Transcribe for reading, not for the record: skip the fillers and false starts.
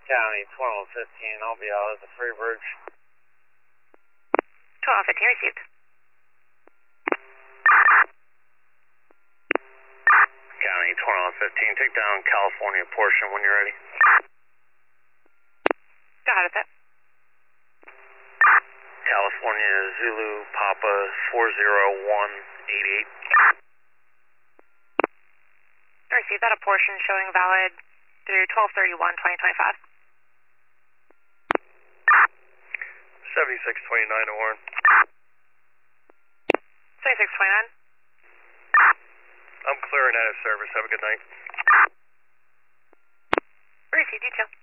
County 2115, I'll be out at the Freebridge. 2115 received. County 2115, take down California portion when you're ready. Got it. California Zulu Papa 40188. Received that, a portion showing valid through 12/31/2025. 7629 to Warren. 7629. I'm clearing out of service. Have a good night. Received, you too.